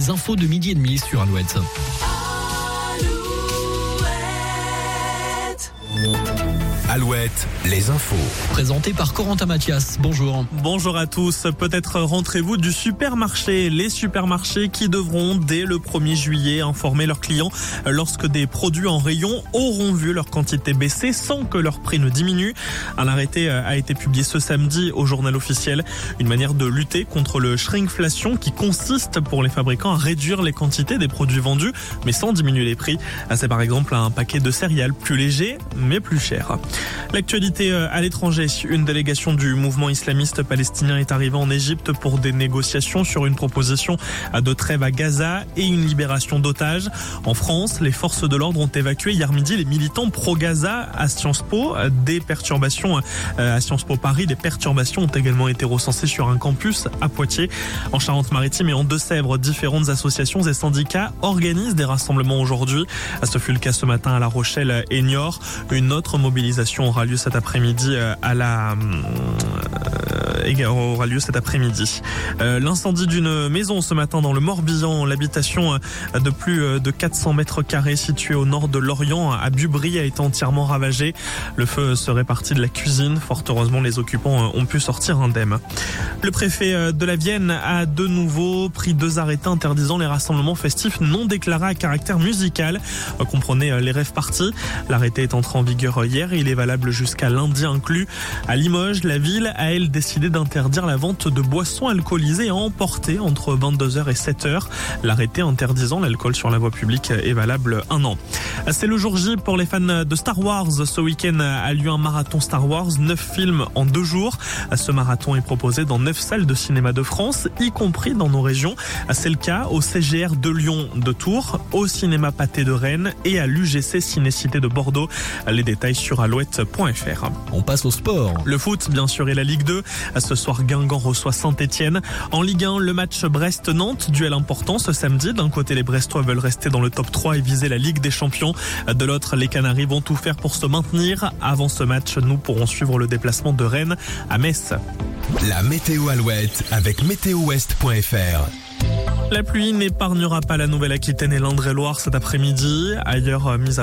les infos de 12h30 sur Alouette. Alouette, les infos. Présenté par Corentin Mathias. Bonjour. Bonjour à tous. Peut-être rentrez-vous du supermarché. Les supermarchés qui devront, dès le 1er juillet, informer leurs clients lorsque des produits en rayon auront vu leur quantité baisser sans que leur prix ne diminue. Un arrêté a été publié ce samedi au journal officiel. Une manière de lutter contre le shrinkflation qui consiste pour les fabricants à réduire les quantités des produits vendus, mais sans diminuer les prix. C'est par exemple un paquet de céréales plus léger, mais plus cher. L'actualité à l'étranger. Une délégation du mouvement islamiste palestinien est arrivée en Égypte pour des négociations sur une proposition de trêve à Gaza et une libération d'otages. En France, les forces de l'ordre ont évacué hier midi les militants pro-Gaza à Sciences Po. Des perturbations à Sciences Po Paris. Des perturbations ont également été recensées sur un campus à Poitiers. En Charente-Maritime et en Deux-Sèvres, différentes associations et syndicats organisent des rassemblements aujourd'hui. Ce fut le cas ce matin à La Rochelle et Niort. Une autre mobilisation aura lieu cet après-midi L'incendie d'une maison ce matin dans le Morbihan, l'habitation de plus de 400 mètres carrés située au nord de Lorient à Bubry a été entièrement ravagée. Le feu serait parti de la cuisine. Fort heureusement, les occupants ont pu sortir indemnes. Le préfet de la Vienne a de nouveau pris 2 arrêtés interdisant les rassemblements festifs non déclarés à caractère musical. Comprenez les rave-parties. L'arrêté est entré en vigueur hier et il est valable jusqu'à lundi inclus. À Limoges, la ville a elle décidé d'interdire la vente de boissons alcoolisées à emporter entre 22h et 7h. L'arrêté interdisant l'alcool sur la voie publique est valable 1 an. C'est le jour J pour les fans de Star Wars. Ce week-end a lieu un marathon Star Wars, 9 films en 2 jours. Ce marathon est proposé dans 9 salles de cinéma de France, y compris dans nos régions. C'est le cas au CGR de Lyon de Tours, au cinéma Pathé de Rennes et à l'UGC Cinécité de Bordeaux. Les détails sur alouette.fr. On passe au sport. Le foot, bien sûr, et la Ligue 2. Ce soir, Guingamp reçoit Saint-Etienne. En Ligue 1, le match Brest-Nantes, duel important ce samedi. D'un côté, les Brestois veulent rester dans le top 3 et viser la Ligue des Champions. De l'autre, les Canaries vont tout faire pour se maintenir. Avant ce match, nous pourrons suivre le déplacement de Rennes à Metz. La météo Alouette avec météowest.fr. La pluie n'épargnera pas la Nouvelle-Aquitaine et l'Indre-et-Loire cet après-midi. Ailleurs, mis à